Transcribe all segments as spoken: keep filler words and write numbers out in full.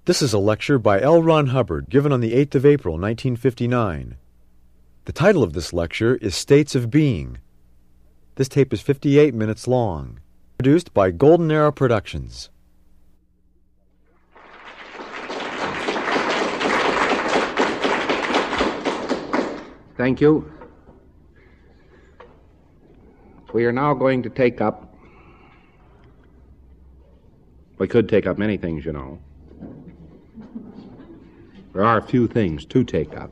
This is a lecture by L. Ron Hubbard given on the eighth of April, nineteen fifty-nine. The title of this lecture is States of Being. This tape is fifty-eight minutes long. Produced by Golden Arrow Productions. Thank you. We are now going to take up... We could take up many things, you know. There are a few things to take up.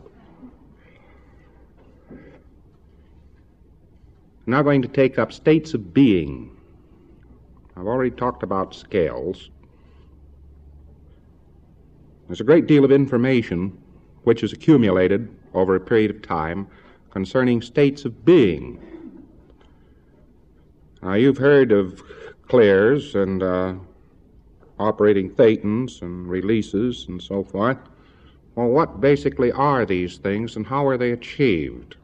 We're now going to take up states of being. I've already talked about scales. There's a great deal of information which is accumulated over a period of time concerning states of being. Now, you've heard of clears and uh, operating thetans and releases and so forth. Well, what basically are these things and how are they achieved?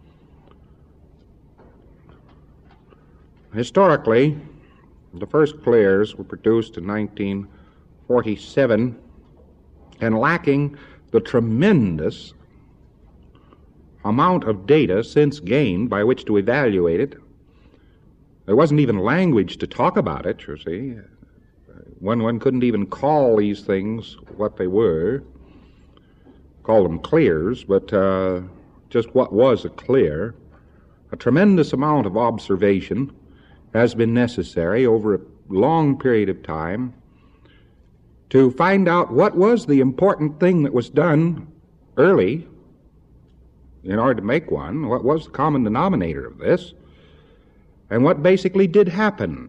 Historically, the first clears were produced in nineteen forty-seven and lacking the tremendous amount of data since gained by which to evaluate it. There wasn't even language to talk about it, you see. One, one couldn't even call these things what they were, call them clears, but uh, just what was a clear. A tremendous amount of observation has been necessary over a long period of time to find out what was the important thing that was done early in order to make one, what was the common denominator of this, and what basically did happen.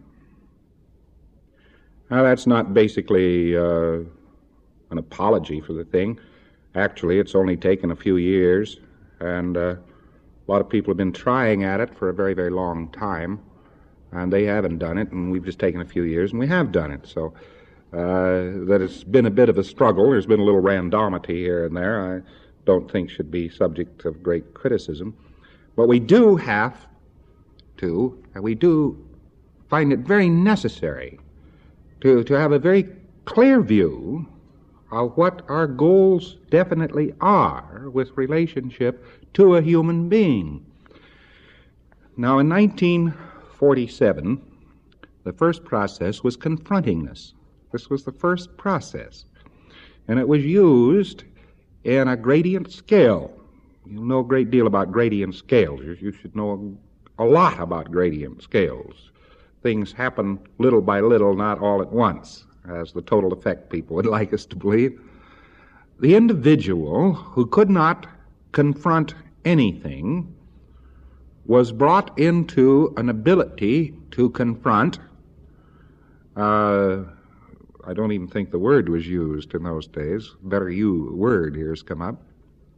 Now, that's not basically uh, an apology for the thing. Actually, it's only taken a few years, and uh, a lot of people have been trying at it for a very, very long time, and they haven't done it, and we've just taken a few years, and we have done it. So uh, that it's been a bit of a struggle. There's been a little randomity here and there. I don't think should be subject of great criticism. But we do have to, and we do find it very necessary to, to have a very clear view of what our goals definitely are with relationship to a human being. Now, in nineteen forty-seven, the first process was confronting this. This was the first process. And it was used in a gradient scale. You know a great deal about gradient scales. You should know a lot about gradient scales. Things happen little by little, not all at once, as the total effect people would like us to believe. The individual who could not confront anything was brought into an ability to confront. Uh, I don't even think the word was used in those days. Better you word here has come up.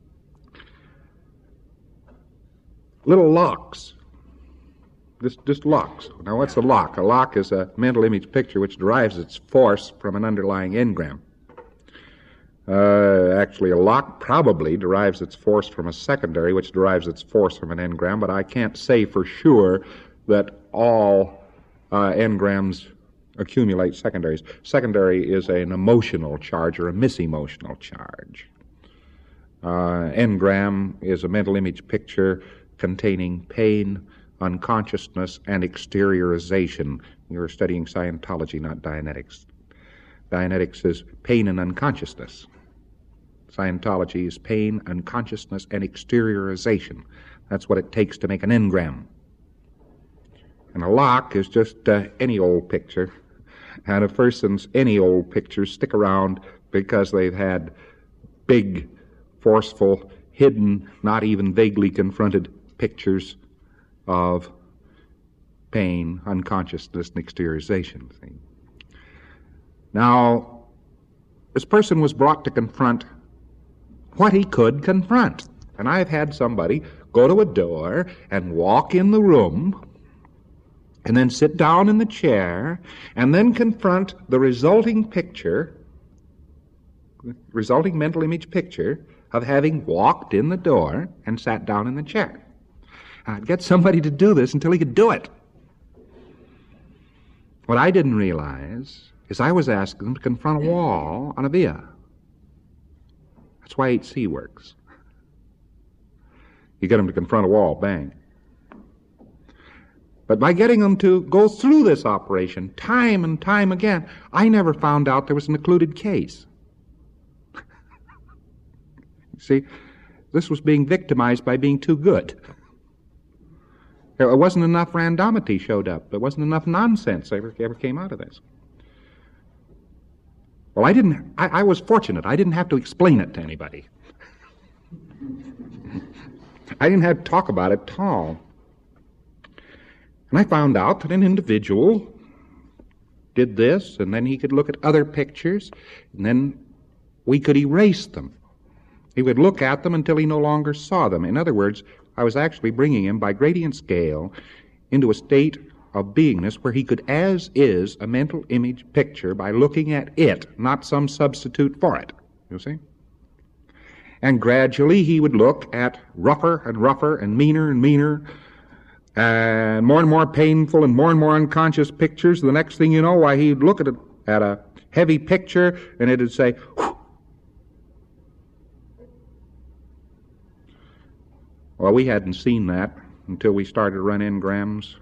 Little locks. Just, just locks. Now, what's a lock? A lock is a mental image picture which derives its force from an underlying engram. Uh, actually, a lock probably derives its force from a secondary, which derives its force from an engram, but I can't say for sure that all uh, engrams accumulate secondaries. Secondary is an emotional charge or a misemotional charge. Uh, engram is a mental image picture containing pain, unconsciousness, and exteriorization. You're studying Scientology, not Dianetics. Dianetics is pain and unconsciousness. Scientology is pain, unconsciousness, and exteriorization. That's what it takes to make an engram. And a lock is just uh, any old picture. And a person's any old pictures stick around because they've had big, forceful, hidden, not even vaguely confronted pictures of pain, unconsciousness, and exteriorization. See? Now, this person was brought to confront what he could confront. And I've had somebody go to a door and walk in the room and then sit down in the chair and then confront the resulting picture, resulting mental image picture of having walked in the door and sat down in the chair. I'd get somebody to do this until he could do it. What I didn't realize is I was asking them to confront a wall on a via. That's why eight C works. You get them to confront a wall, bang. But by getting them to go through this operation time and time again, I never found out there was an occluded case. See, this was being victimized by being too good. There wasn't enough randomity showed up. There wasn't enough nonsense ever, ever came out of this. Well, I didn't, I, I was fortunate. I didn't have to explain it to anybody. I didn't have to talk about it at all. And I found out that an individual did this, and then he could look at other pictures, and then we could erase them. He would look at them until he no longer saw them. In other words, I was actually bringing him by gradient scale into a state of beingness where he could as is a mental image picture by looking at it, not some substitute for it, you see? And gradually he would look at rougher and rougher and meaner and meaner and more and more painful and more and more unconscious pictures. The next thing you know, why, he'd look at a, at a heavy picture and it'd say, whew. Well, we hadn't seen that until we started to run engrams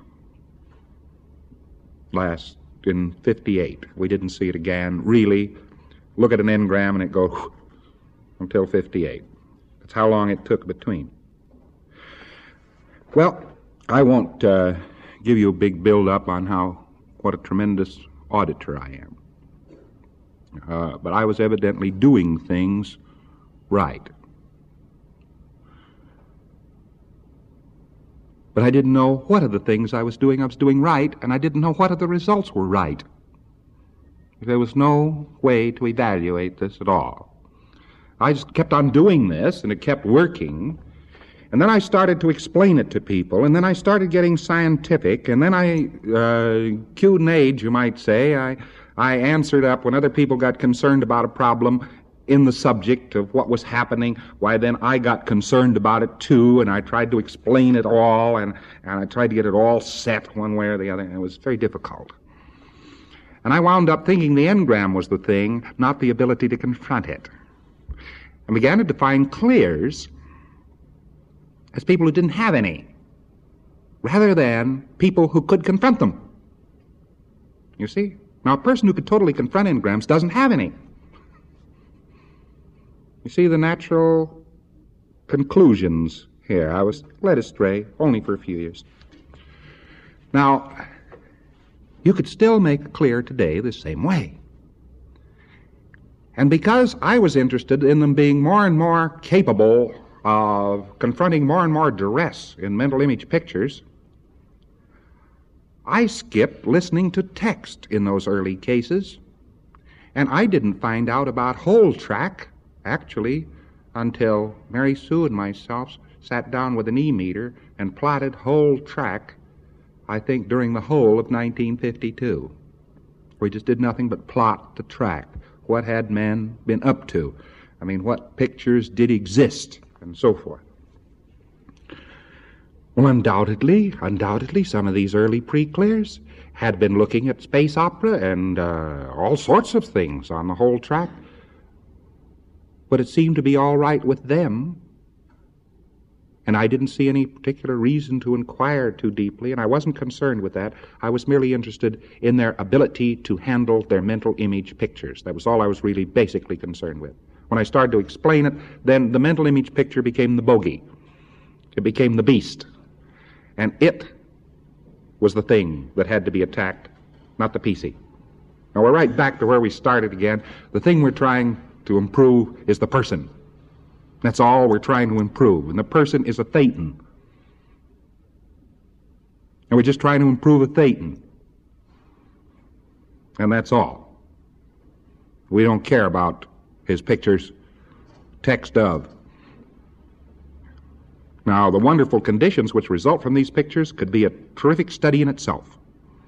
last in fifty-eight. We didn't see it again, really. Look at an engram and it goes whew, until fifty-eight. That's how long it took between. Well, I won't uh, give you a big build-up on how, what a tremendous auditor I am. Uh, but I was evidently doing things right. But I didn't know what of the things I was doing I was doing right, and I didn't know what of the results were right. There was no way to evaluate this at all. I just kept on doing this, and it kept working. And then I started to explain it to people, and then I started getting scientific, and then I, uh, Q and A'd, you might say. I, I answered up when other people got concerned about a problem in the subject of what was happening. Why, then I got concerned about it too, and I tried to explain it all, and, and I tried to get it all set one way or the other, and it was very difficult. And I wound up thinking the engram was the thing, not the ability to confront it. And began to define clears as people who didn't have any, rather than people who could confront them. You see? Now, a person who could totally confront engrams doesn't have any. You see the natural conclusions here. I was led astray only for a few years. Now, you could still make clear today the same way. And because I was interested in them being more and more capable of confronting more and more duress in mental image pictures, I skipped listening to text in those early cases, and I didn't find out about whole track, actually, until Mary Sue and myself sat down with an E-meter and plotted whole track, I think, during the whole of nineteen fifty-two. We just did nothing but plot the track. What had men been up to? I mean, what pictures did exist? And so forth. Well, undoubtedly, undoubtedly, some of these early pre-clears had been looking at space opera and uh, all sorts of things on the whole track. But it seemed to be all right with them, and I didn't see any particular reason to inquire too deeply, and I wasn't concerned with that. I was merely interested in their ability to handle their mental image pictures. That was all I was really basically concerned with. When I started to explain it, then the mental image picture became the bogey. It became the beast. And it was the thing that had to be attacked, not the P C. Now we're right back to where we started again. The thing we're trying to improve is the person. That's all we're trying to improve. And the person is a thetan. And we're just trying to improve a thetan. And that's all. We don't care about his pictures, text of. Now, the wonderful conditions which result from these pictures could be a terrific study in itself.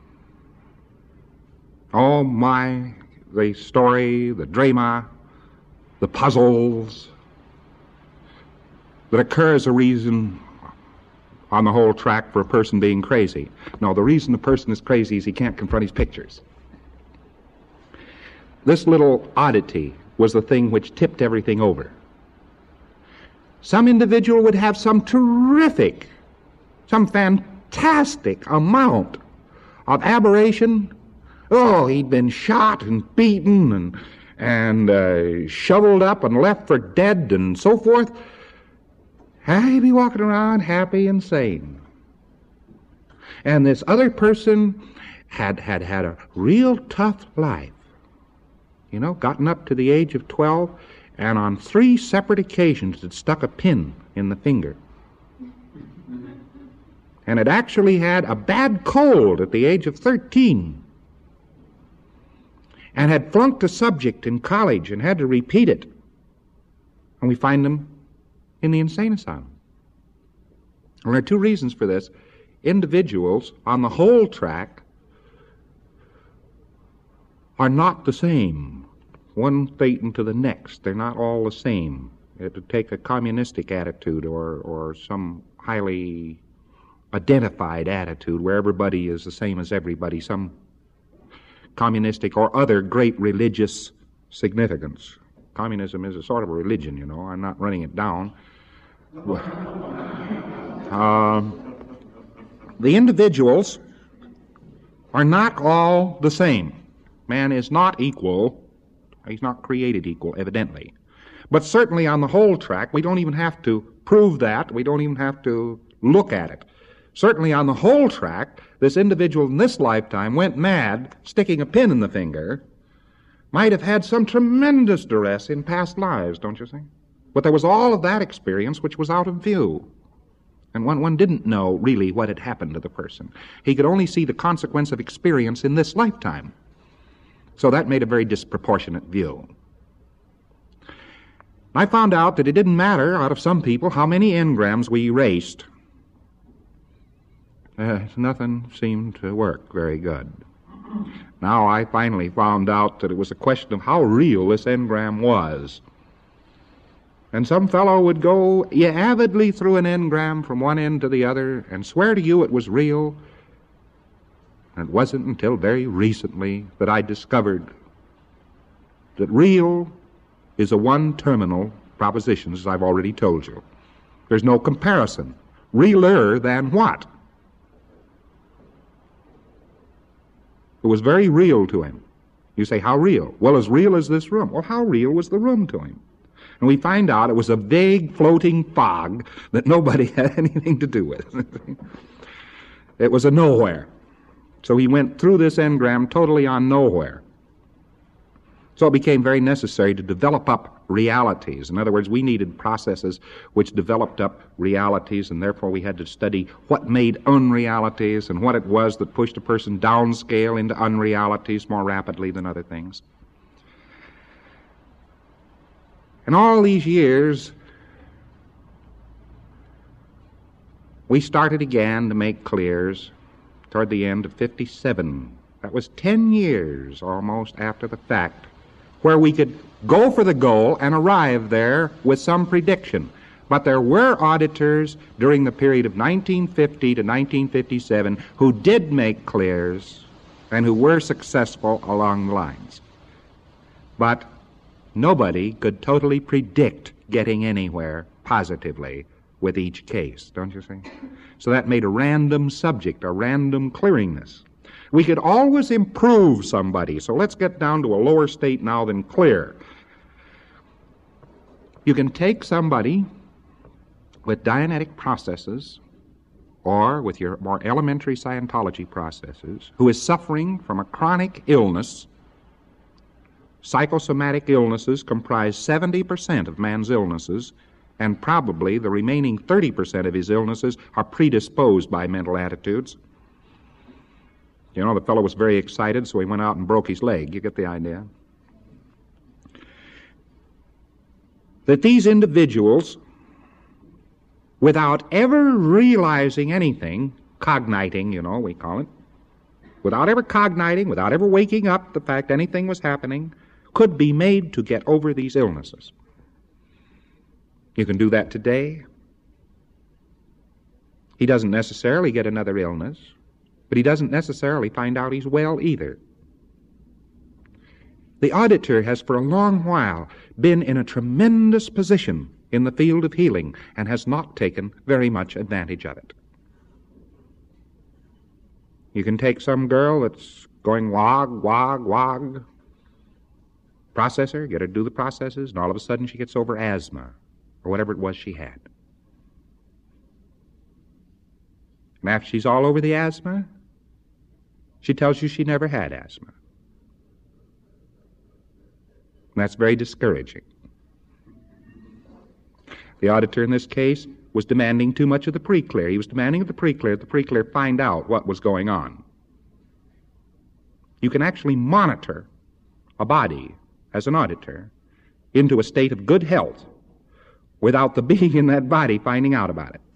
Oh my, the story, the drama, the puzzles that occur as a reason on the whole track for a person being crazy. No, the reason the person is crazy is he can't confront his pictures. This little oddity was the thing which tipped everything over. some individual would have some terrific, some fantastic amount of aberration. Oh, he'd been shot and beaten and and uh, shoveled up and left for dead and so forth. He'd be walking around happy and sane. And this other person had had had a real tough life. You know, gotten up to the age of twelve, and on three separate occasions had stuck a pin in the finger. And had actually had a bad cold at the age of thirteen. And had flunked a subject in college and had to repeat it. And we find them in the insane asylum. And there are two reasons for this. Individuals on the whole track are not the same. One Thetan to the next. They're not all the same. It would take a communistic attitude or, or some highly identified attitude where everybody is the same as everybody, some communistic or other great religious significance. Communism is a sort of a religion, you know. I'm not running it down. uh, the individuals are not all the same. Man is not equal. He's not created equal, evidently. But certainly on the whole track, we don't even have to prove that. We don't even have to look at it. Certainly on the whole track, this individual in this lifetime went mad, sticking a pin in the finger, might have had some tremendous duress in past lives, don't you think? But there was all of that experience which was out of view. And one, one didn't know really what had happened to the person. He could only see the consequence of experience in this lifetime. So that made a very disproportionate view. I found out that it didn't matter, out of some people, how many engrams we erased. Uh, nothing seemed to work very good. Now I finally found out that it was a question of how real this engram was. And some fellow would go yeah, avidly through an engram from one end to the other and swear to you it was real. And it wasn't until very recently that I discovered that real is a one-terminal proposition, as I've already told you. There's no comparison. Realer than what? It was very real to him. You say, how real? Well, as real as this room. Well, how real was the room to him? And we find out it was a vague, floating fog that nobody had anything to do with. It was a nowhere. So he went through this engram totally on nowhere. So it became very necessary to develop up realities. In other words, we needed processes which developed up realities, and therefore we had to study what made unrealities and what it was that pushed a person downscale into unrealities more rapidly than other things. And all these years, we started again to make clears toward the end of fifty-seven. That was ten years almost after the fact, where we could go for the goal and arrive there with some prediction. But there were auditors during the period of nineteen fifty to nineteen fifty-seven who did make clears and who were successful along the lines. But nobody could totally predict getting anywhere positively with each case, don't you see? So that made a random subject, a random clearingness. We could always improve somebody, so let's get down to a lower state now than clear. You can take somebody with Dianetic processes or with your more elementary Scientology processes who is suffering from a chronic illness. Psychosomatic illnesses comprise seventy percent of man's illnesses, and probably the remaining thirty percent of his illnesses are predisposed by mental attitudes. You know, the fellow was very excited, so he went out and broke his leg. You get the idea? That these individuals, without ever realizing anything, cogniting, you know, we call it, without ever cogniting, without ever waking up the fact anything was happening, could be made to get over these illnesses. You can do that today. He doesn't necessarily get another illness, but he doesn't necessarily find out he's well either. The auditor has for a long while been in a tremendous position in the field of healing and has not taken very much advantage of it. You can take some girl that's going wog, wog, wog, process her, get her to do the processes, and all of a sudden she gets over asthma or whatever it was she had. And after she's all over the asthma, she tells you she never had asthma. And that's very discouraging. The auditor in this case was demanding too much of the pre-clear. He was demanding of the pre-clear that the pre-clear find out what was going on. You can actually monitor a body as an auditor into a state of good health without the being in that body finding out about it.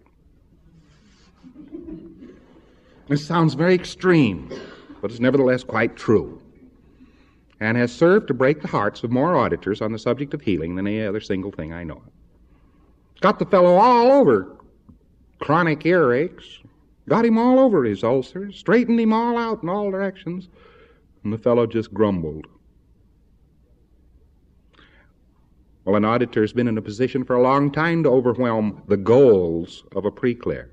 This sounds very extreme, but it's nevertheless quite true, and has served to break the hearts of more auditors on the subject of healing than any other single thing I know of. Got the fellow all over chronic earaches, got him all over his ulcers, straightened him all out in all directions, and the fellow just grumbled. Well, an auditor's been in a position for a long time to overwhelm the goals of a pre-clear.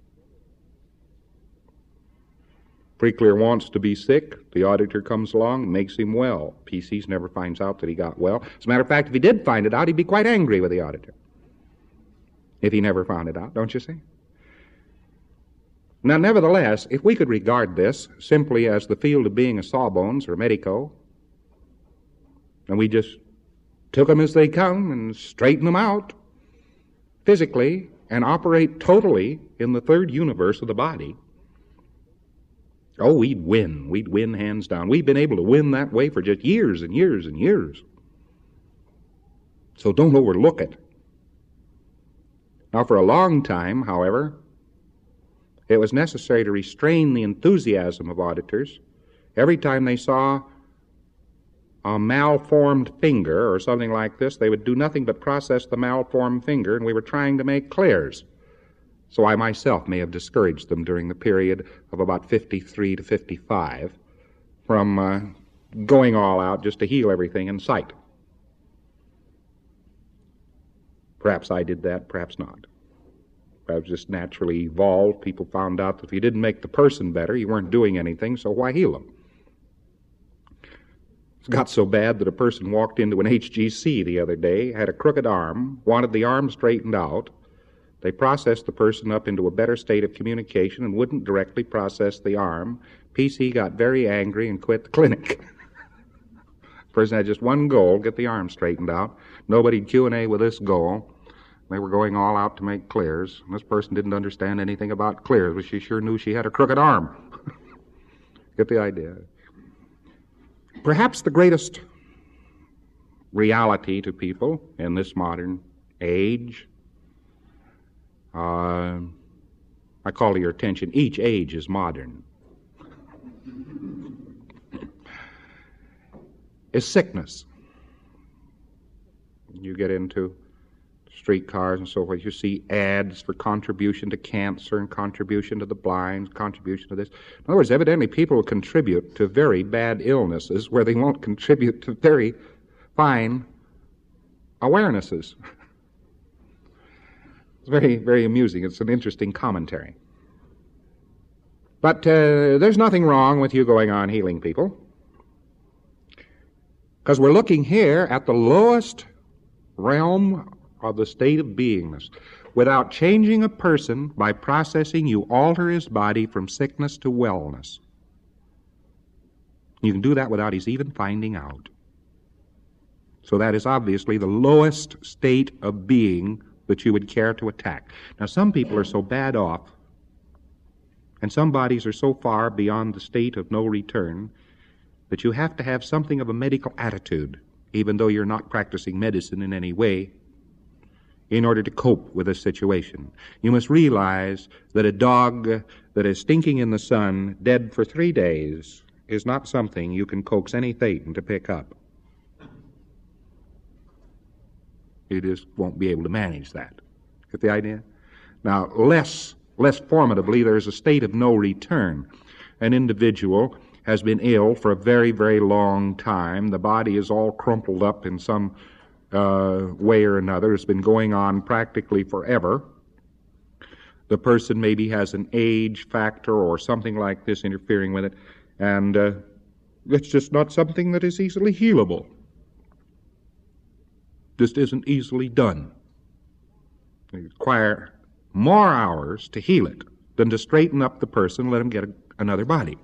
Pre-clear wants to be sick. The auditor comes along, makes him well. P C's never finds out that he got well. As a matter of fact, if he did find it out, he'd be quite angry with the auditor. If he never found it out, don't you see? Now, nevertheless, if we could regard this simply as the field of being a sawbones or a medico, and we just took them as they come and straightened them out physically and operate totally in the third universe of the body, oh, we'd win. We'd win hands down. We've been able to win that way for just years and years and years. So don't overlook it. Now, for a long time, however, it was necessary to restrain the enthusiasm of auditors. Every time they saw a malformed finger or something like this, they would do nothing but process the malformed finger, and we were trying to make clears. So I myself may have discouraged them during the period of about fifty-three to fifty-five from uh, going all out just to heal everything in sight. Perhaps I did that, perhaps not. Perhaps just naturally evolved. People found out that if you didn't make the person better, you weren't doing anything, so why heal them? It got so bad that a person walked into an H G C the other day, had a crooked arm, wanted the arm straightened out. They processed the person up into a better state of communication and wouldn't directly process the arm. P C got very angry and quit the clinic. The person had just one goal, get the arm straightened out. Nobody'd Q and A with this goal. They were going all out to make clears. And this person didn't understand anything about clears, but she sure knew she had a crooked arm. Get the idea? Perhaps the greatest reality to people in this modern age, uh, I call to your attention, each age is modern, is sickness. You get into streetcars and so forth, you see ads for contribution to cancer and contribution to the blind, contribution to this. In other words, evidently people will contribute to very bad illnesses where they won't contribute to very fine awarenesses. It's very, very amusing. It's an interesting commentary. But uh, there's nothing wrong with you going on healing people, because we're looking here at the lowest realm of the state of beingness. Without changing a person by processing, you alter his body from sickness to wellness. You can do that without his even finding out. So that is obviously the lowest state of being that you would care to attack. Now, some people are so bad off, and some bodies are so far beyond the state of no return, that you have to have something of a medical attitude, even though you're not practicing medicine in any way, in order to cope with a situation. You must realize that a dog that is stinking in the sun, dead for three days, is not something you can coax any Thetan to pick up. You just won't be able to manage that. Get the idea? Now, less, less formidably, there is a state of no return. An individual has been ill for a very, very long time. The body is all crumpled up in some uh, way or another has been going on practically forever. The person maybe has an age factor or something like this interfering with it, and uh, it's just not something that is easily healable. Just isn't easily done. You require more hours to heal it than to straighten up the person and let him get a, another body.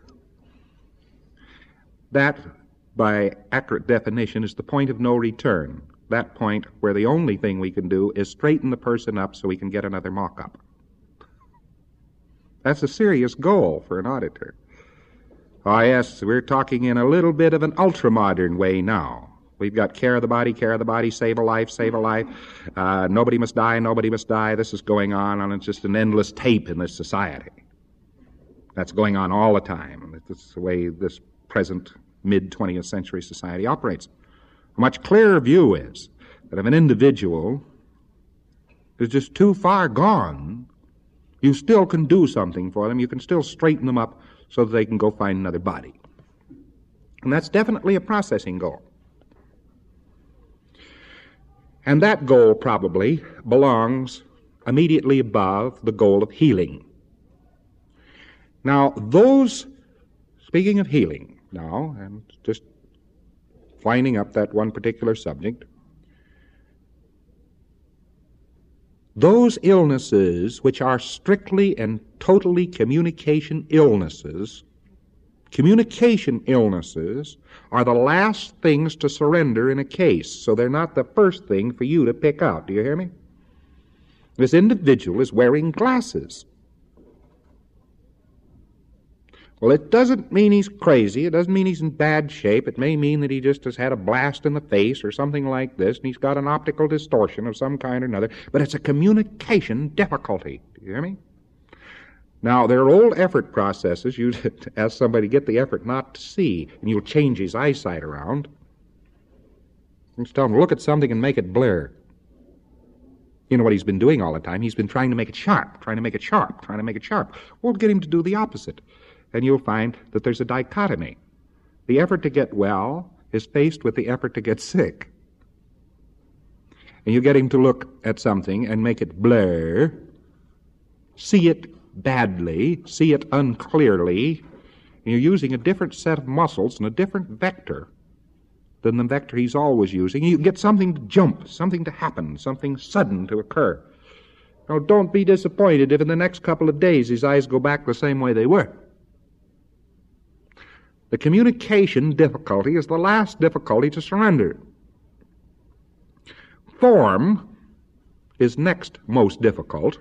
That, by accurate definition, is the point of no return. That point where the only thing we can do is straighten the person up so we can get another mock-up. That's a serious goal for an auditor. Oh, yes, we're talking in a little bit of an ultra-modern way now. We've got care of the body, care of the body, save a life, save a life. Uh, nobody must die, nobody must die. This is going on, and it's just an endless tape in this society. That's going on all the time. That's the way this present mid-twentieth century society operates. A much clearer view is that if an individual is just too far gone, you still can do something for them. You can still straighten them up so that they can go find another body. And that's definitely a processing goal. And that goal probably belongs immediately above the goal of healing. Now, those, speaking of healing now, and just winding up that one particular subject, those illnesses which are strictly and totally communication illnesses, communication illnesses are the last things to surrender in a case, so they're not the first thing for you to pick out. Do you hear me? This individual is wearing glasses. Well, it doesn't mean he's crazy. It doesn't mean he's in bad shape. It may mean that he just has had a blast in the face or something like this, and he's got an optical distortion of some kind or another, but it's a communication difficulty. Do you hear me? Now, there are old effort processes. You ask somebody to get the effort not to see, and you'll change his eyesight around. You just tell him to look at something and make it blur. You know what he's been doing all the time? He's been trying to make it sharp, trying to make it sharp, trying to make it sharp. Well, get him to do the opposite. And you'll find that there's a dichotomy. The effort to get well is faced with the effort to get sick. And you get him to look at something and make it blur, see it badly, see it unclearly, and you're using a different set of muscles and a different vector than the vector he's always using. You get something to jump, something to happen, something sudden to occur. Now, don't be disappointed if in the next couple of days his eyes go back the same way they were. The communication difficulty is the last difficulty to surrender. Form is next most difficult.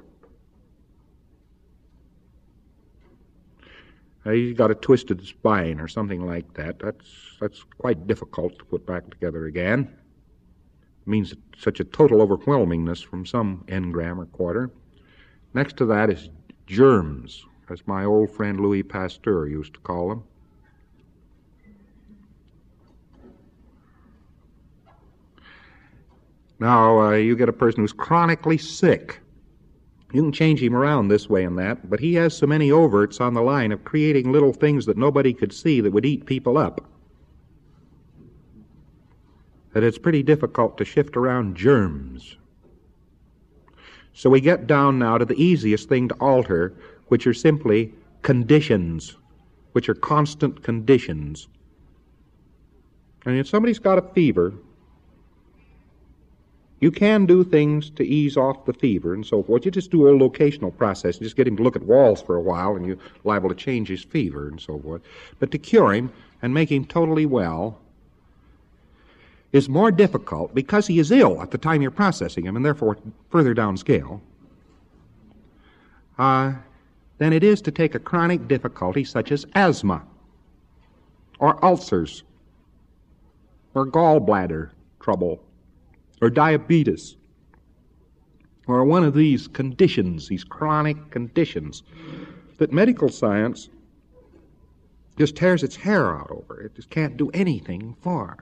Uh, he's got a twisted spine or something like that. That's that's quite difficult to put back together again. It means such a total overwhelmingness from some engram or quarter. Next to that is germs, as my old friend Louis Pasteur used to call them. Now, uh, you get a person who's chronically sick. You can change him around this way and that, but he has so many overts on the line of creating little things that nobody could see that would eat people up, that it's pretty difficult to shift around germs. So we get down now to the easiest thing to alter, which are simply conditions, which are constant conditions. And if somebody's got a fever, you can do things to ease off the fever and so forth. You just do a locational process. You just get him to look at walls for a while, and you're liable to change his fever and so forth. But to cure him and make him totally well is more difficult because he is ill at the time you're processing him, and therefore further downscale, uh, than it is to take a chronic difficulty such as asthma or ulcers or gallbladder trouble, or diabetes, or one of these conditions, these chronic conditions, that medical science just tears its hair out over. It just can't do anything for.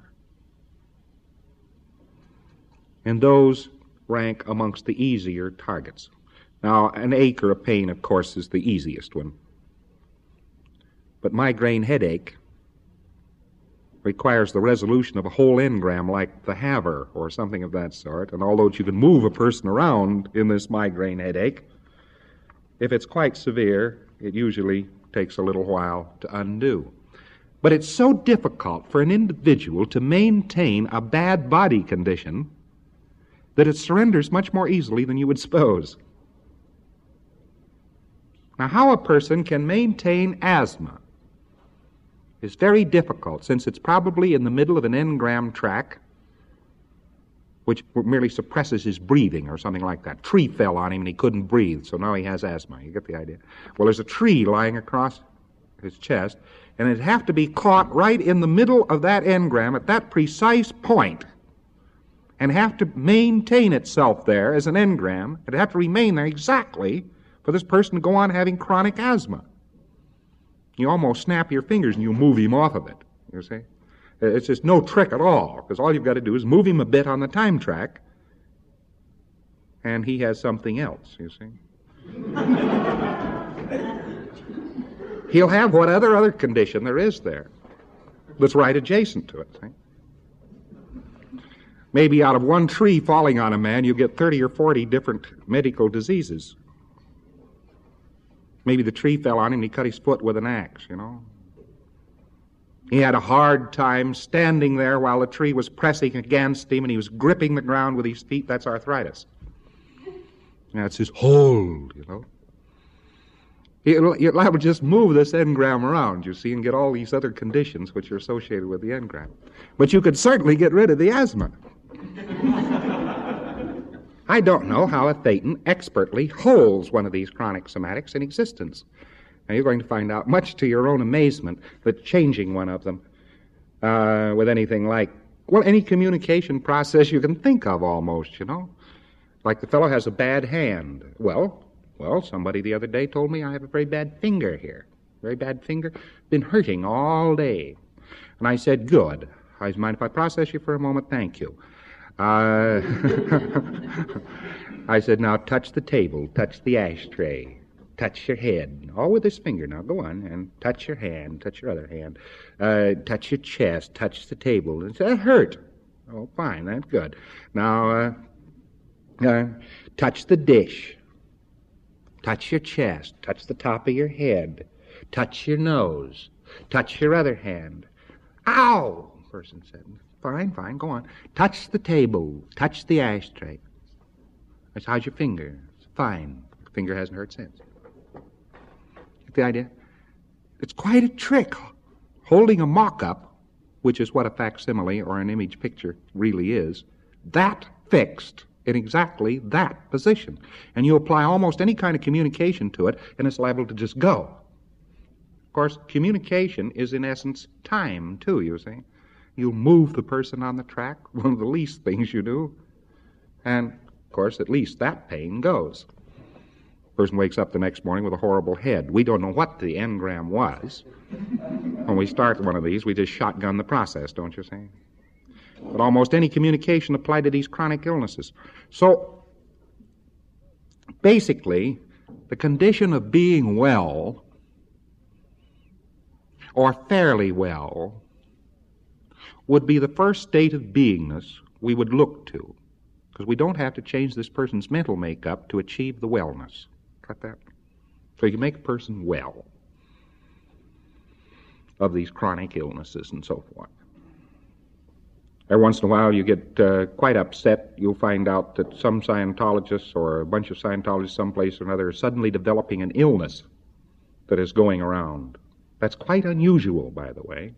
And those rank amongst the easier targets. Now, an ache or a pain, of course, is the easiest one. But migraine headache requires the resolution of a whole engram like the Haver or something of that sort. And although you can move a person around in this migraine headache, if it's quite severe, it usually takes a little while to undo. But it's so difficult for an individual to maintain a bad body condition that it surrenders much more easily than you would suppose. Now, how a person can maintain asthma is very difficult, since it's probably in the middle of an engram track which merely suppresses his breathing or something like that. Tree fell on him and he couldn't breathe, so now he has asthma. You get the idea? Well, there's a tree lying across his chest, and it'd have to be caught right in the middle of that engram at that precise point and have to maintain itself there as an engram. It'd have to remain there exactly for this person to go on having chronic asthma. You almost snap your fingers and you move him off of it, you see. It's just no trick at all, because all you've got to do is move him a bit on the time track, and he has something else, you see. He'll have what other other condition there is there that's right adjacent to it, see. Maybe out of one tree falling on a man, you get thirty or forty different medical diseases. Maybe the tree fell on him and he cut his foot with an axe, you know. He had a hard time standing there while the tree was pressing against him and he was gripping the ground with his feet. That's arthritis. That's his hold, you know. You're liable to just move this engram around, you see, and get all these other conditions which are associated with the engram. But you could certainly get rid of the asthma. I don't know how a Thetan expertly holds one of these chronic somatics in existence. Now, you're going to find out, much to your own amazement, that changing one of them uh, with anything like, well, any communication process you can think of almost, you know. Like the fellow has a bad hand. Well, well, somebody the other day told me I have a very bad finger here. Very bad finger. Been hurting all day. And I said, good. I mind if I process you for a moment? Thank you. Uh, I said, now touch the table, touch the ashtray, touch your head, all with this finger. Now go on, and touch your hand, touch your other hand, uh, touch your chest, touch the table. And say, that hurt. Oh, fine, that's good. Now, uh, uh, touch the dish, touch your chest, touch the top of your head, touch your nose, touch your other hand. Ow, the person said. Fine, fine, go on. Touch the table, touch the ashtray. I said, how's your finger? Fine. The finger hasn't hurt since. Get the idea? It's quite a trick. Holding a mock-up, which is what a facsimile or an image picture really is, that fixed in exactly that position. And you apply almost any kind of communication to it, and it's liable to just go. Of course, communication is in essence time, too, you see. You move the person on the track, one of the least things you do, and, of course, at least that pain goes. The person wakes up the next morning with a horrible head. We don't know what the engram was. When we start one of these, we just shotgun the process, don't you see? But almost any communication applied to these chronic illnesses. So, basically, the condition of being well, or fairly well, would be the first state of beingness we would look to, because we don't have to change this person's mental makeup to achieve the wellness. Got that? So you make a person well of these chronic illnesses and so forth. Every once in a while you get uh, quite upset. You'll find out that some Scientologists or a bunch of Scientologists someplace or another are suddenly developing an illness that is going around. That's quite unusual, by the way.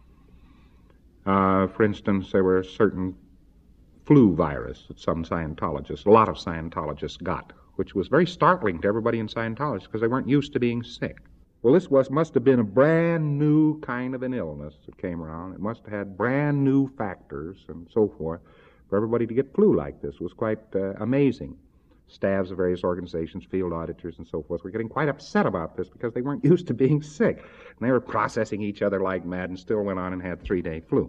Uh, for instance, there were a certain flu virus that some Scientologists, a lot of Scientologists got, which was very startling to everybody in Scientology because they weren't used to being sick. Well, this was must have been a brand new kind of an illness that came around. It must have had brand new factors and so forth for everybody to get flu like this. It was quite uh, amazing. Staffs of various organizations, field auditors and so forth were getting quite upset about this because they weren't used to being sick. And they were processing each other like mad and still went on and had three-day flu.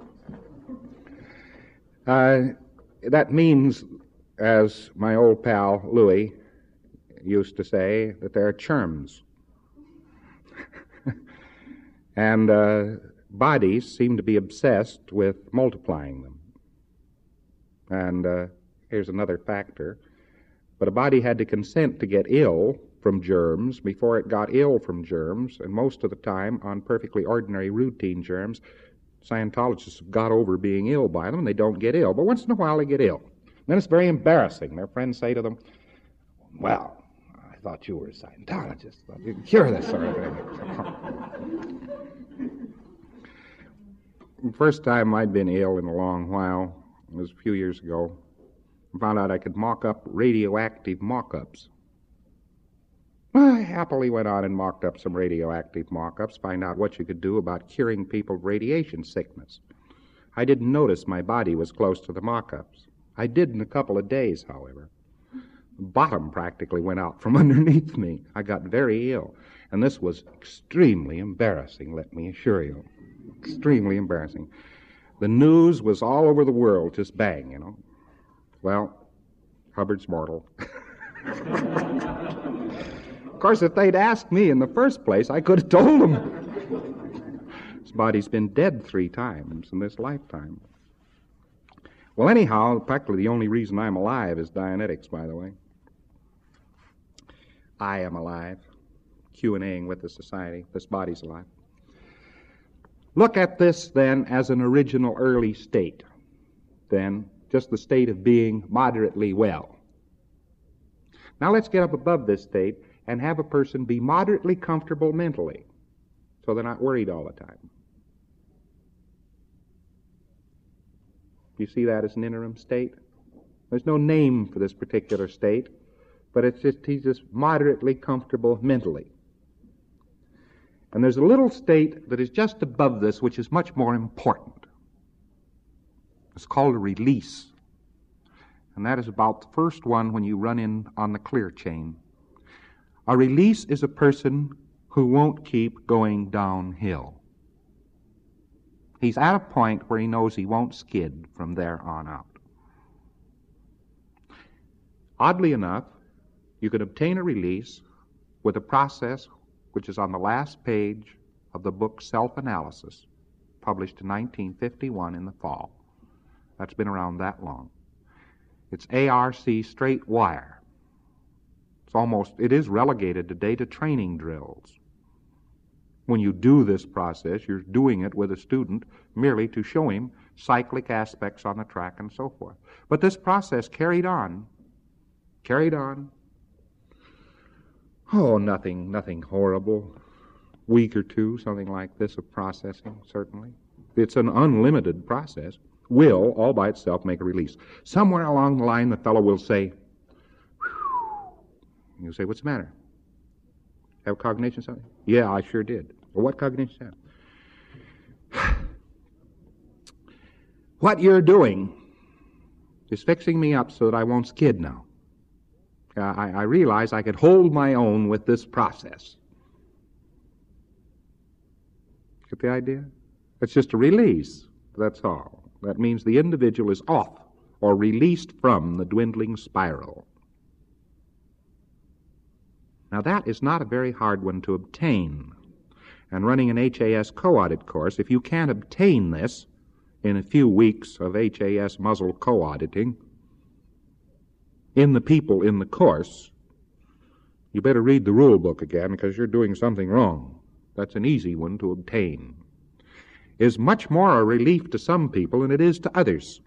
Uh, that means, as my old pal Louis used to say, that there are germs. And uh, bodies seem to be obsessed with multiplying them. And uh, here's another factor. But a body had to consent to get ill from germs before it got ill from germs, and most of the time on perfectly ordinary routine germs, Scientologists have got over being ill by them, and they don't get ill. But once in a while they get ill. Then it's very embarrassing. Their friends say to them, well, I thought you were a Scientologist. I thought you could cure this sort of thing. The first time I'd been ill in a long while, it was a few years ago. I found out I could mock up radioactive mock-ups. I happily went on and mocked up some radioactive mock-ups, find out what you could do about curing people of radiation sickness. I didn't notice my body was close to the mock-ups. I did in a couple of days, however. The bottom practically went out from underneath me. I got very ill, and this was extremely embarrassing, let me assure you. Extremely embarrassing. The news was all over the world, just bang, you know. Well, Hubbard's mortal. Of course, if they'd asked me in the first place, I could have told them. His body's been dead three times in this lifetime. Well, anyhow, practically the only reason I'm alive is Dianetics, by the way. I am alive, Q and A-ing with the society. This body's alive. Look at this, then, as an original early state. Then, just the state of being moderately well. Now let's get up above this state and have a person be moderately comfortable mentally, so they're not worried all the time. You see that as an interim state? There's no name for this particular state, but it's just he's just moderately comfortable mentally. And there's a little state that is just above this, which is much more important. It's called a release. And that is about the first one when you run in on the clear chain. A release is a person who won't keep going downhill. He's at a point where he knows he won't skid from there on out. Oddly enough, you can obtain a release with a process which is on the last page of the book Self-Analysis, published in nineteen fifty-one in the fall. That's been around that long. It's A R C straight wire. It's almost, it is relegated today to training drills. When you do this process, you're doing it with a student merely to show him cyclic aspects on the track and so forth. But this process carried on, carried on. Oh, nothing, nothing horrible. Week or two, something like this of processing, certainly. It's an unlimited process. Will, all by itself, make a release. Somewhere along the line, the fellow will say, you say, what's the matter? Have cognition something? Yeah, I sure did. Well, what cognition have? What you're doing is fixing me up so that I won't skid now. Uh, I, I realize I could hold my own with this process. Get the idea? It's just a release, that's all. That means the individual is off or released from the dwindling spiral. Now that is not a very hard one to obtain. And running an H A S co-audit course, if you can't obtain this in a few weeks of H A S muzzle co-auditing in the people in the course, you better read the rule book again because you're doing something wrong. That's an easy one to obtain. Is much more a relief to some people than it is to others.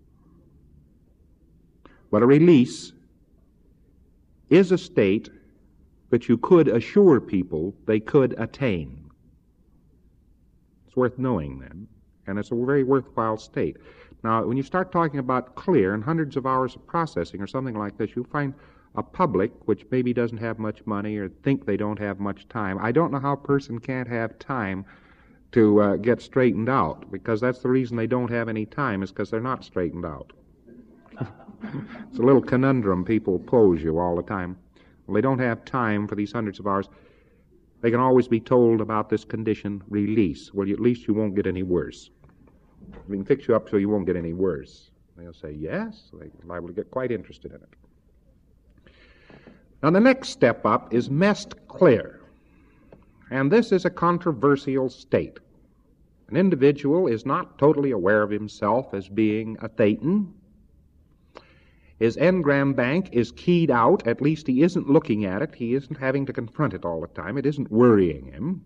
But a release is a state that you could assure people they could attain. It's worth knowing then, and it's a very worthwhile state. Now, when you start talking about clear and hundreds of hours of processing or something like this, you'll find a public which maybe doesn't have much money or think they don't have much time. I don't know how a person can't have time to uh, get straightened out, because that's the reason they don't have any time, is because they're not straightened out. It's a little conundrum people pose you all the time. Well, they don't have time for these hundreds of hours. They can always be told about this condition, release. Well, you, at least you won't get any worse. We can fix you up so you won't get any worse. They'll say, yes. They're liable to get quite interested in it. Now, the next step up is messed clear. And this is a controversial state. An individual is not totally aware of himself as being a thetan. His engram bank is keyed out. At least he isn't looking at it. He isn't having to confront it all the time. It isn't worrying him.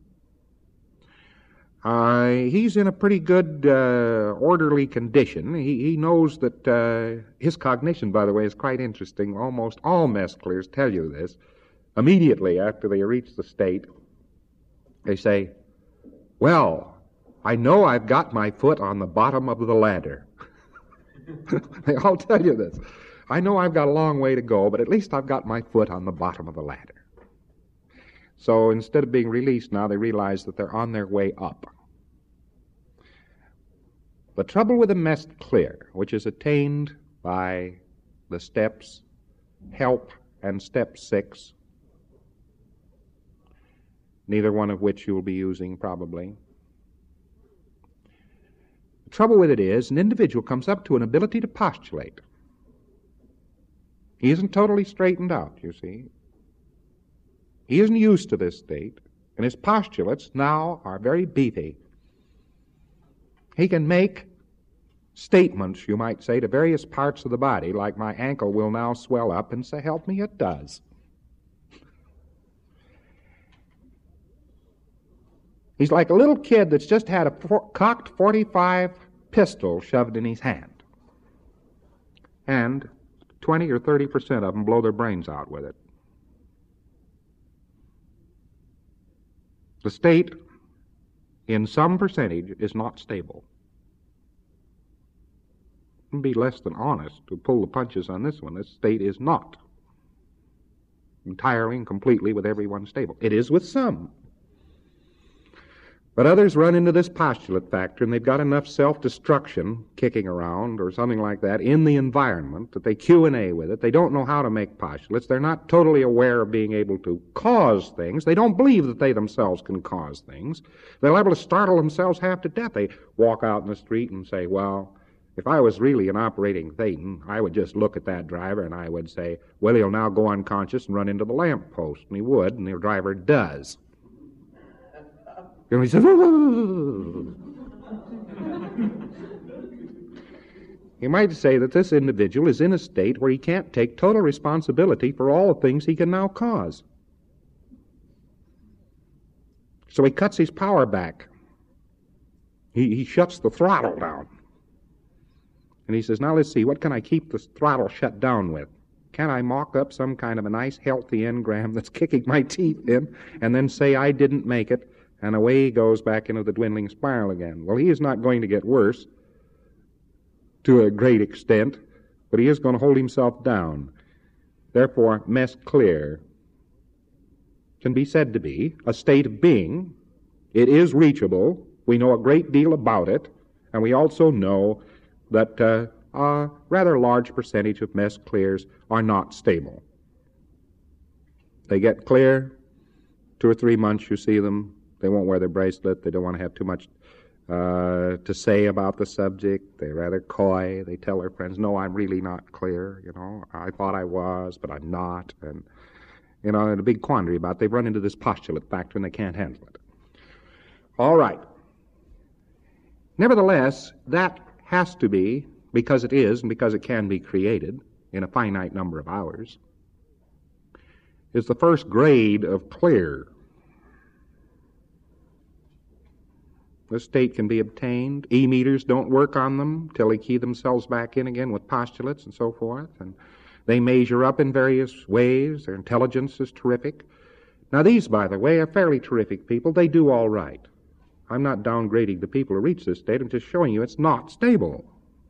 Uh, he's in a pretty good, uh, orderly condition. He, he knows that uh, his cognition, by the way, is quite interesting. Almost all mess clears tell you this. Immediately after they reach the state, they say, well, I know I've got my foot on the bottom of the ladder. They all tell you this. I know I've got a long way to go, but at least I've got my foot on the bottom of the ladder. So instead of being released now, they realize that they're on their way up. The trouble with the mess clear, which is attained by the steps help and step six, neither one of which you'll be using probably. The trouble with it is an individual comes up to an ability to postulate. He isn't totally straightened out, you see. He isn't used to this state, and his postulates now are very beefy. He can make statements, you might say, to various parts of the body, like my ankle will now swell up, and say, help me, it does. He's like a little kid that's just had a for- cocked forty-five pistol shoved in his hand. And twenty or thirty percent of them blow their brains out with it. The state, in some percentage, is not stable. It would be less than honest to pull the punches on this one. This state is not entirely and completely with everyone stable. It is with some. But others run into this postulate factor, and they've got enough self-destruction kicking around or something like that in the environment that they Q and A with it. They don't know how to make postulates. They're not totally aware of being able to cause things. They don't believe that they themselves can cause things. They're liable to startle themselves half to death. They walk out in the street and say, well, if I was really an operating thetan, I would just look at that driver and I would say, well, he'll now go unconscious and run into the lamp post. And he would, and the driver does. And he says, you might say that this individual is in a state where he can't take total responsibility for all the things he can now cause. So he cuts his power back. He, he shuts the throttle down. And he says, now let's see, what can I keep the throttle shut down with? Can I mock up some kind of a nice, healthy engram that's kicking my teeth in and then say I didn't make it? And away he goes back into the dwindling spiral again. Well, he is not going to get worse to a great extent, but he is going to hold himself down. Therefore, mess clear can be said to be a state of being. It is reachable. We know a great deal about it, and we also know that uh, a rather large percentage of mess clears are not stable. They get clear, two or three months you see them. They won't wear their bracelet. They don't want to have too much uh, to say about the subject. They're rather coy. They tell their friends, no, I'm really not clear. You know, I thought I was, but I'm not. And, you know, in a big quandary about it. They've run into this postulate factor and they can't handle it. All right. Nevertheless, that has to be, because it is and because it can be created in a finite number of hours, is the first grade of clear. This state can be obtained. E-meters don't work on them till they key themselves back in again with postulates and so forth. And they measure up in various ways. Their intelligence is terrific. Now these, by the way, are fairly terrific people. They do all right. I'm not downgrading the people who reach this state. I'm just showing you it's not stable.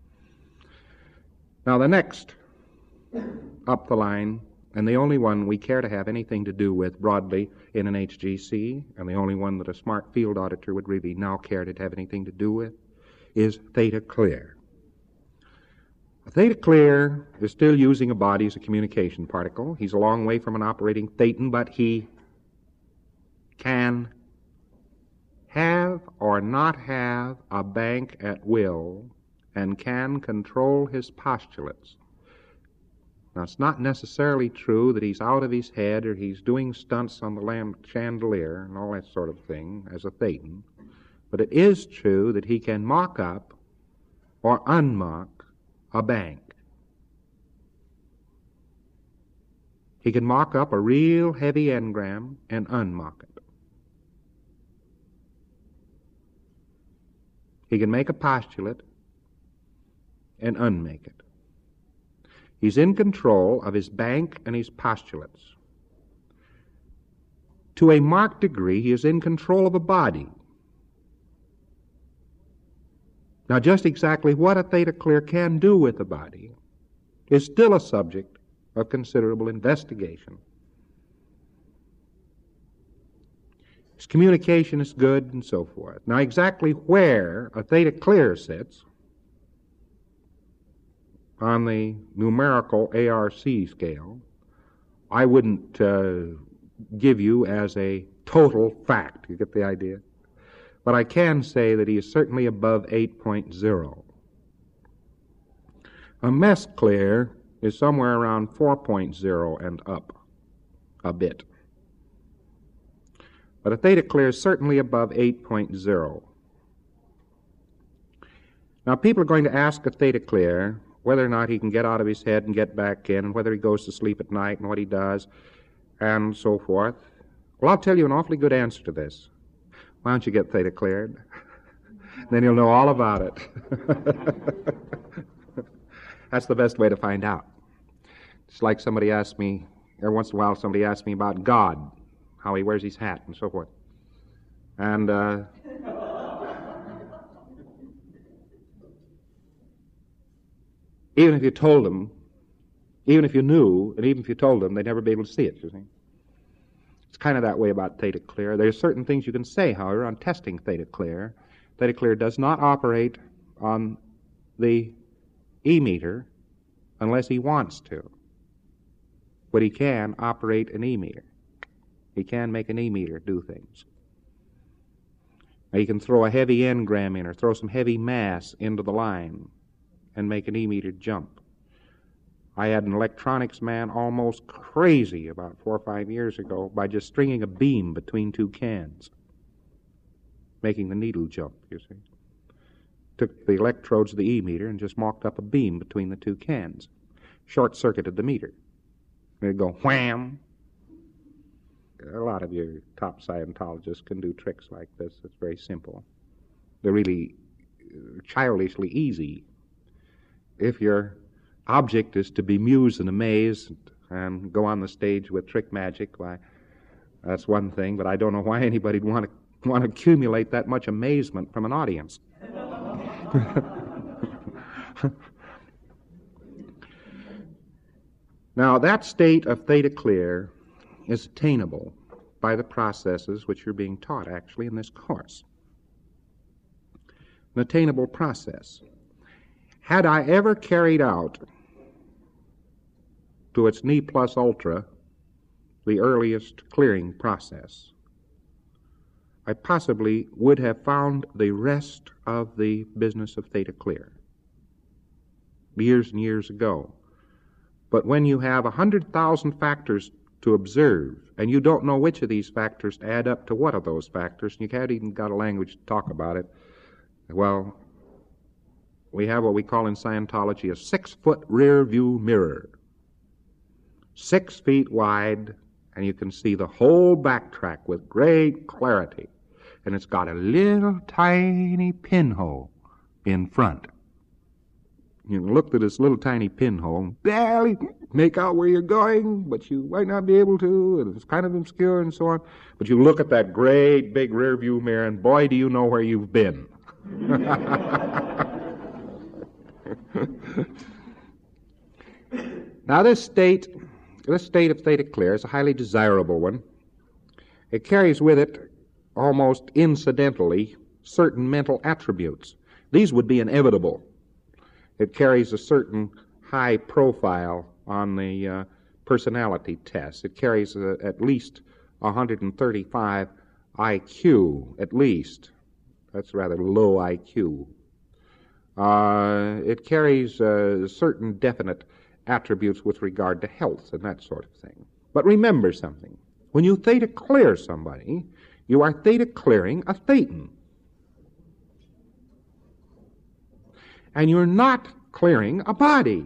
Now the next up the line, and the only one we care to have anything to do with broadly in an H G C, and the only one that a smart field auditor would really now care to have anything to do with, is theta clear. A theta clear is still using a body as a communication particle. He's a long way from an operating thetan, but he can have or not have a bank at will and can control his postulates. Now, it's not necessarily true that he's out of his head or he's doing stunts on the lamp chandelier and all that sort of thing as a thetan. But it is true that he can mock up or unmock a bank. He can mock up a real heavy engram and unmock it. He can make a postulate and unmake it. He's in control of his bank and his postulates. To a marked degree, he is in control of a body. Now, just exactly what a theta clear can do with the body is still a subject of considerable investigation. His communication is good and so forth. Now, exactly where a theta clear sits on the numerical A R C scale, I wouldn't uh, give you as a total fact. You get the idea? But I can say that he is certainly above eight point oh. A mess clear is somewhere around four point oh and up a bit. But a theta clear is certainly above eight point oh. Now, people are going to ask a theta clear whether or not he can get out of his head and get back in, and whether he goes to sleep at night and what he does, and so forth. Well, I'll tell you an awfully good answer to this. Why don't you get theta cleared? Then you'll know all about it. That's the best way to find out. It's like somebody asked me, every once in a while somebody asks me about God, how he wears his hat and so forth. And uh, even if you told them, even if you knew, and even if you told them, they'd never be able to see it, you see. It's kind of that way about theta clear. There are certain things you can say, however, on testing theta clear. Theta clear does not operate on the E-meter unless he wants to. But he can operate an E-meter. He can make an E-meter do things. Now, he can throw a heavy engram in or throw some heavy mass into the line and make an E-meter jump. I had an electronics man almost crazy about four or five years ago by just stringing a beam between two cans, making the needle jump, you see. Took the electrodes of the E-meter and just mocked up a beam between the two cans. Short-circuited the meter. And it'd go wham. A lot of your top Scientologists can do tricks like this. It's very simple. They're really childishly easy. If your object is to bemuse and amaze and go on the stage with trick magic, why, that's one thing, but I don't know why anybody'd want to want to accumulate that much amazement from an audience. Now, that state of theta clear is attainable by the processes which are being taught, actually, in this course. An attainable process. Had I ever carried out to its ne plus ultra the earliest clearing process, I possibly would have found the rest of the business of theta clear years and years ago. But when you have a hundred thousand factors to observe, and you don't know which of these factors add up to what of those factors, and you haven't even got a language to talk about it, well, we have what we call in Scientology a six-foot rear-view mirror. Six feet wide, and you can see the whole backtrack with great clarity. And it's got a little tiny pinhole in front. You can look at this little tiny pinhole and barely make out where you're going, but you might not be able to, and it's kind of obscure and so on. But you look at that great big rear-view mirror, and boy, do you know where you've been. Now, this state, this state of theta clear is a highly desirable one. It carries with it, almost incidentally, certain mental attributes. These would be inevitable. It carries a certain high profile on the uh, personality test. It carries uh, at least one hundred thirty-five I Q, at least. That's rather low I Q. Uh, it carries uh, certain definite attributes with regard to health and that sort of thing. But remember something. When you theta clear somebody, you are theta clearing a thetan. And you're not clearing a body.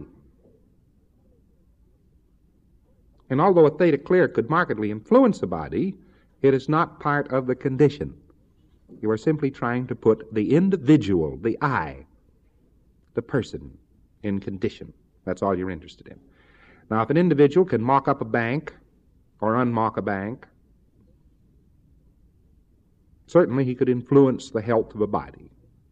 And although a theta clear could markedly influence a body, it is not part of the condition. You are simply trying to put the individual, the I, the person, in condition. That's all you're interested in. Now, if an individual can mock up a bank or unmock a bank, certainly he could influence the health of a body.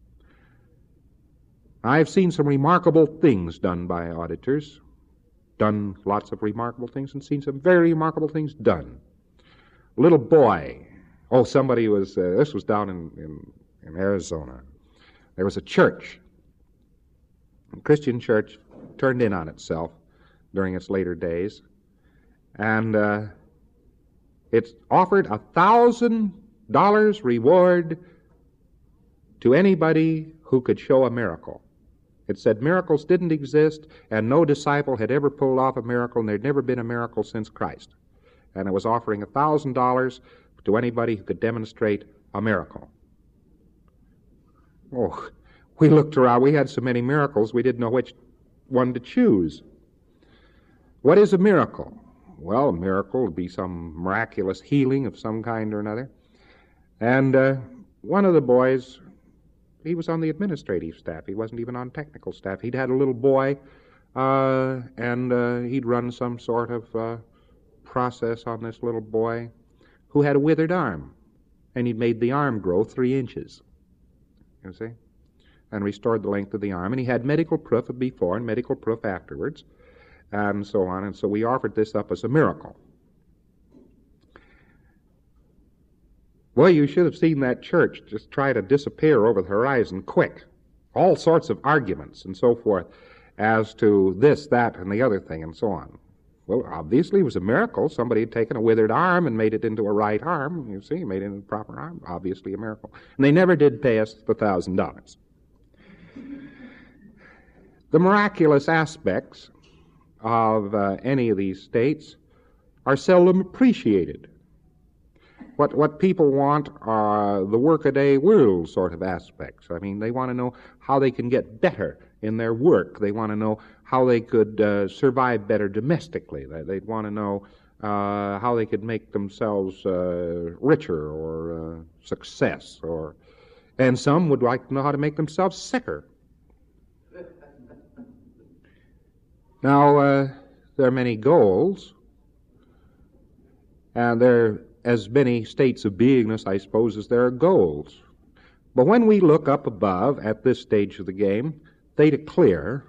I've seen some remarkable things done by auditors, done lots of remarkable things, and seen some very remarkable things done. A little boy, oh, somebody was, uh, this was down in, in, in Arizona. There was a church. A Christian church turned in on itself during its later days, and uh, it offered a thousand dollars reward to anybody who could show a miracle. It said miracles didn't exist, and no disciple had ever pulled off a miracle, and there'd never been a miracle since Christ. And it was offering a thousand dollars to anybody who could demonstrate a miracle. Oh, we looked around. We had so many miracles, we didn't know which one to choose. What is a miracle? Well, a miracle would be some miraculous healing of some kind or another. And uh, one of the boys, he was on the administrative staff. He wasn't even on technical staff. He'd had a little boy, uh, and uh, he'd run some sort of uh, process on this little boy who had a withered arm. And he'd made the arm grow three inches, you see, and restored the length of the arm. And he had medical proof of before and medical proof afterwards, and so on. And so we offered this up as a miracle. Well, you should have seen that church just try to disappear over the horizon quick. All sorts of arguments and so forth as to this, that, and the other thing, and so on. Well, obviously it was a miracle. Somebody had taken a withered arm and made it into a right arm. You see, made it into a proper arm. Obviously a miracle. And they never did pay us the thousand dollars. The miraculous aspects of uh, any of these states are seldom appreciated. What what people want are the workaday world sort of aspects. I mean, they want to know how they can get better in their work. They want to know how they could uh, survive better domestically. They, they'd want to know uh, how they could make themselves uh, richer or uh, success. Or, and some would like to know how to make themselves sicker. Now, uh, there are many goals, and there are as many states of beingness, I suppose, as there are goals. But when we look up above at this stage of the game, theta clear,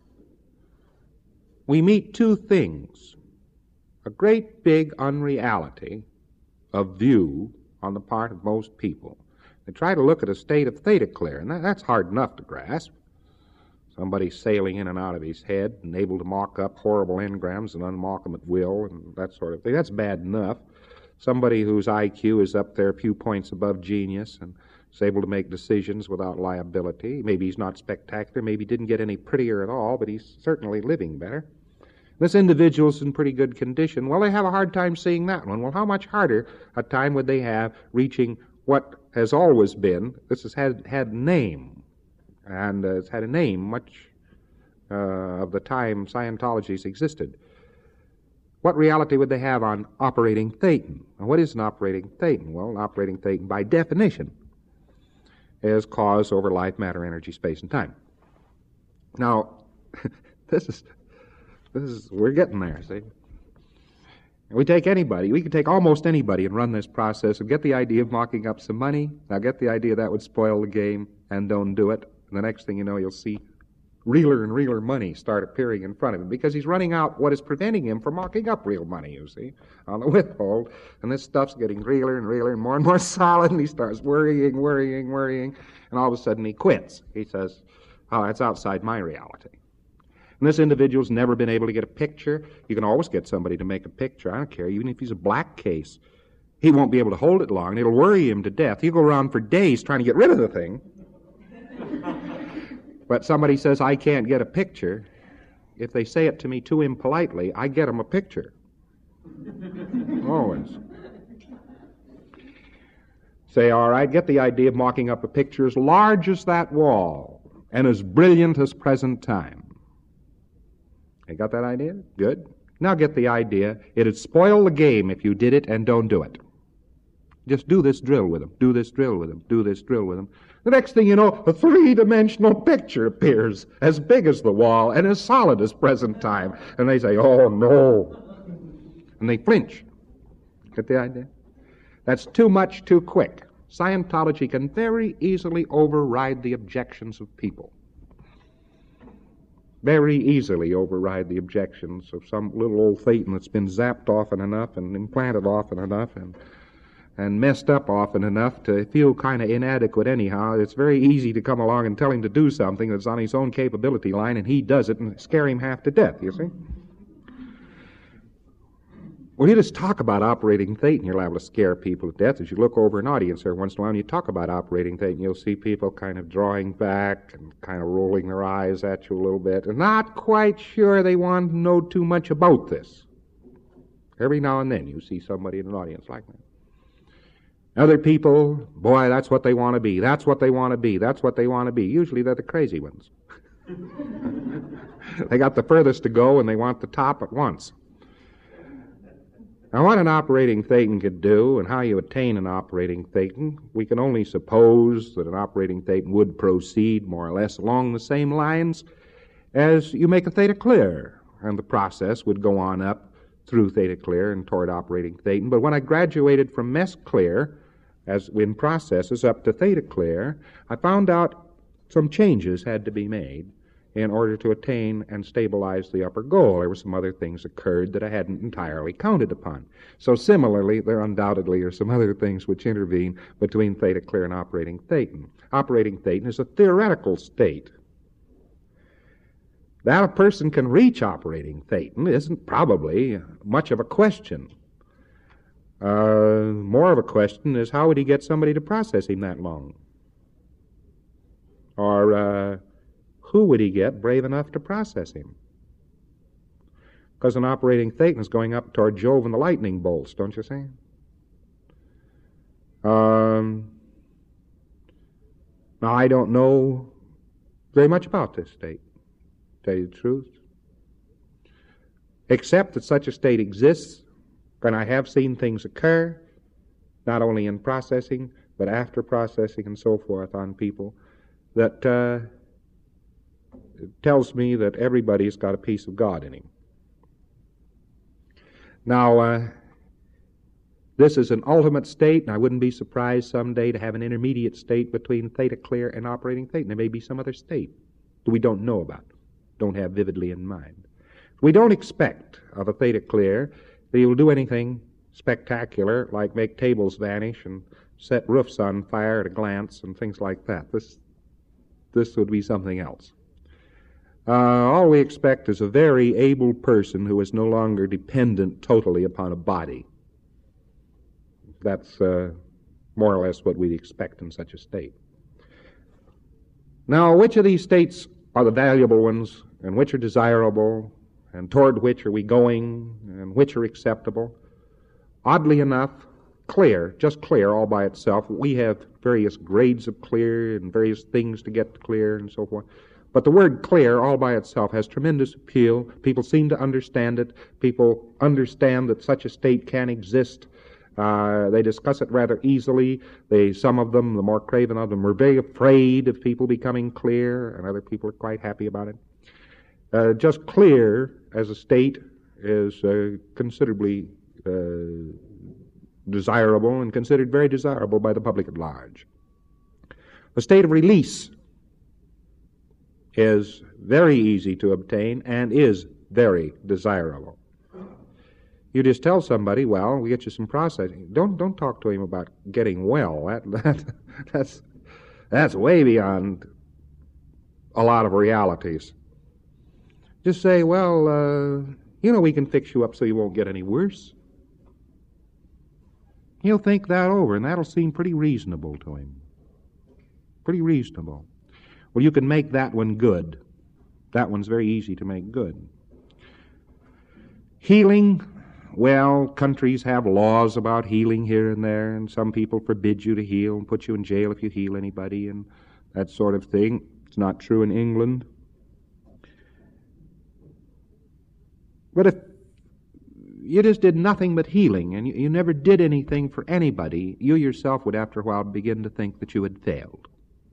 we meet two things. A great big unreality of view on the part of most people. They try to look at a state of theta clear, and that, that's hard enough to grasp. Somebody sailing in and out of his head and able to mock up horrible engrams and unmock them at will and that sort of thing. That's bad enough. Somebody whose I Q is up there a few points above genius and is able to make decisions without liability. Maybe he's not spectacular. Maybe he didn't get any prettier at all, but he's certainly living better. This individual's in pretty good condition. Well, they have a hard time seeing that one. Well, how much harder a time would they have reaching what has always been, this has had, had name, and uh, it's had a name much uh, of the time Scientology's existed. What reality would they have on operating thetan? Now, what is an operating thetan? Well, an operating thetan, by definition, is cause over life, matter, energy, space, and time. Now, this is, this is, we're getting there, see? We take anybody, we could take almost anybody and run this process and get the idea of mocking up some money. Now, get the idea that would spoil the game, and don't do it. And the next thing you know, you'll see realer and realer money start appearing in front of him because he's running out what is preventing him from mocking up real money, you see, on the withhold. And this stuff's getting realer and realer and more and more solid, and he starts worrying, worrying, worrying, and all of a sudden he quits. He says, oh, that's outside my reality. And this individual's never been able to get a picture. You can always get somebody to make a picture. I don't care, even if he's a black case. He won't be able to hold it long, and it'll worry him to death. He'll go around for days trying to get rid of the thing. But somebody says, I can't get a picture. If they say it to me too impolitely, I get them a picture. Always. Say, all right, get the idea of mocking up a picture as large as that wall. and as brilliant as present time. You got that idea? Good. Now get the idea. It'd spoil the game if you did it and don't do it. Just do this drill with them, do this drill with them, do this drill with them. The next thing you know, a three-dimensional picture appears, as big as the wall and as solid as present time. And they say, oh, no. And they flinch. Get the idea? That's too much too quick. Scientology can very easily override the objections of people. Very easily override the objections of some little old Thetan that's been zapped often enough and implanted often enough and and messed up often enough to feel kind of inadequate anyhow. It's very easy to come along and tell him to do something that's on his own capability line, and he does it and scare him half to death, you see? Well, you just talk about operating Thetan, you're liable to scare people to death. As you look over an audience every once in a while and you talk about operating Thetan, you'll see people kind of drawing back and kind of rolling their eyes at you a little bit and not quite sure they want to know too much about this. Every now and then you see somebody in an audience like that. Other people, boy, that's what they want to be. That's what they want to be. That's what they want to be. Usually they're the crazy ones. They got the furthest to go and they want the top at once. Now, what an operating Thetan could do and how you attain an operating Thetan, we can only suppose that an operating Thetan would proceed more or less along the same lines as you make a theta clear, and the process would go on up through theta clear and toward operating Thetan. But when I graduated from mess clear, as in processes up to theta clear, I found out some changes had to be made in order to attain and stabilize the upper goal. There were some other things occurred that I hadn't entirely counted upon. So similarly, there undoubtedly are some other things which intervene between theta clear and operating Thetan. Operating Thetan is a theoretical state. That a person can reach operating Thetan isn't probably much of a question. Uh, more of a question is, how would he get somebody to process him that long? Or uh, who would he get brave enough to process him? Because an operating Thetan is going up toward Jove and the lightning bolts, don't you see? Um, now, I don't know very much about this state, to tell you the truth. Except that such a state exists, and I have seen things occur, not only in processing, but after processing and so forth on people, that uh, tells me that everybody's got a piece of God in him. Now, uh, this is an ultimate state, and I wouldn't be surprised someday to have an intermediate state between theta clear and operating Thetan. There may be some other state that we don't know about, don't have vividly in mind. We don't expect of a theta clear that he will do anything spectacular, like make tables vanish and set roofs on fire at a glance and things like that. This, this would be something else. Uh, all we expect is a very able person who is no longer dependent totally upon a body. That's uh, more or less what we'd expect in such a state. Now, which of these states are the valuable ones, and which are desirable, and toward which are we going, and which are acceptable? Oddly enough, clear, just clear all by itself. We have various grades of clear and various things to get to clear and so forth. But the word clear all by itself has tremendous appeal. People seem to understand it. People understand that such a state can exist. Uh, they discuss it rather easily. They, some of them, the more craven of them, are very afraid of people becoming clear, and other people are quite happy about it. Uh, just clear as a state is uh, considerably uh, desirable and considered very desirable by the public at large. The state of release is very easy to obtain and is very desirable. You just tell somebody, well, we get you some processing. Don't don't talk to him about getting well. That that that's that's way beyond a lot of realities. Just say, well, uh, you know, we can fix you up so you won't get any worse. He'll think that over, and that'll seem pretty reasonable to him. Pretty reasonable. Well, you can make that one good. That one's very easy to make good. Healing, well, countries have laws about healing here and there, and some people forbid you to heal and put you in jail if you heal anybody and that sort of thing. It's not true in England. But if you just did nothing but healing, and you, you never did anything for anybody, you yourself would after a while begin to think that you had failed.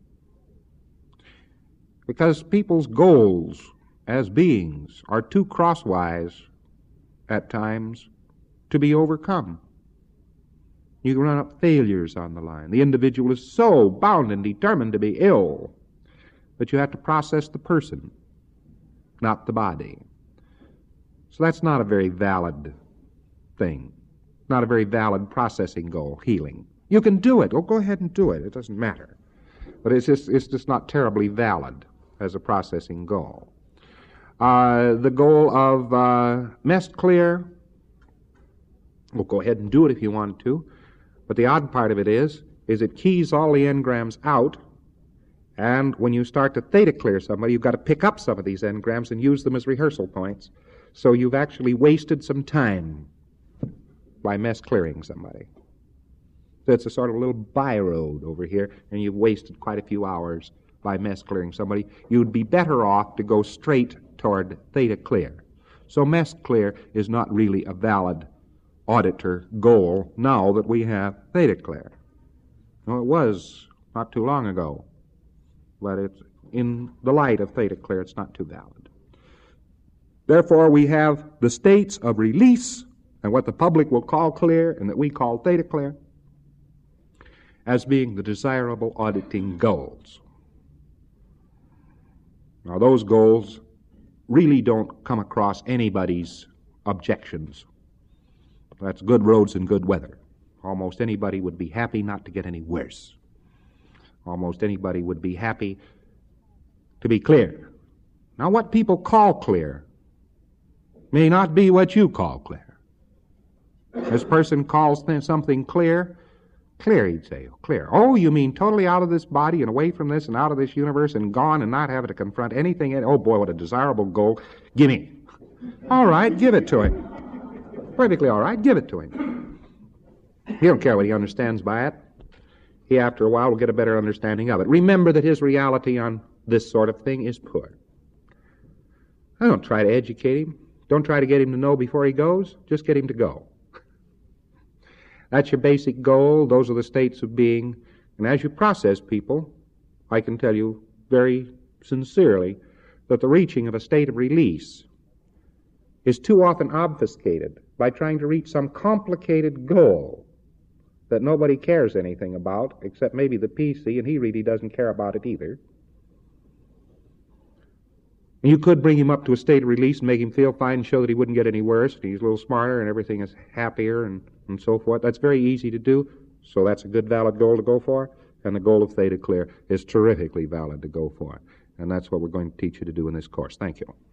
Because people's goals as beings are too crosswise at times to be overcome. You can run up failures on the line. The individual is so bound and determined to be ill that you have to process the person, not the body. So that's not a very valid thing, not a very valid processing goal, healing. You can do it. Oh, go ahead and do it. It doesn't matter. But it's just, it's just not terribly valid as a processing goal. Uh, the goal of uh, mest clear, well, go ahead and do it if you want to. But the odd part of it is, is it keys all the engrams out, and when you start to theta clear somebody, you've got to pick up some of these engrams and use them as rehearsal points. So you've actually wasted some time by mest clearing somebody. So it's a sort of little by-road over here, and you've wasted quite a few hours by mest clearing somebody. You'd be better off to go straight toward theta clear. So mest clear is not really a valid auditor goal now that we have theta clear. Well, it was not too long ago, but it's in the light of theta clear, it's not too valid. Therefore, we have the states of release, and what the public will call clear, and that we call theta clear, as being the desirable auditing goals. Now, those goals really don't come across anybody's objections. That's good roads and good weather. Almost anybody would be happy not to get any worse. Almost anybody would be happy to be clear. Now, what people call clear may not be what you call clear. This person calls something clear, clear, he'd say, clear. Oh, you mean totally out of this body and away from this and out of this universe and gone and not having to confront anything? Oh, boy, what a desirable goal. Gimme. All right, give it to him. Perfectly all right, give it to him. He don't care what he understands by it. He, after a while, will get a better understanding of it. Remember that his reality on this sort of thing is poor. I don't try to educate him. Don't try to get him to know before he goes. Just get him to go. That's your basic goal. Those are the states of being. And as you process people, I can tell you very sincerely that the reaching of a state of release is too often obfuscated by trying to reach some complicated goal that nobody cares anything about, except maybe the P C, and he really doesn't care about it either. And you could bring him up to a state of release and make him feel fine and show that he wouldn't get any worse, and he's a little smarter and everything is happier and, and so forth. That's very easy to do, so that's a good valid goal to go for, and the goal of theta clear is terrifically valid to go for. And that's what we're going to teach you to do in this course. Thank you.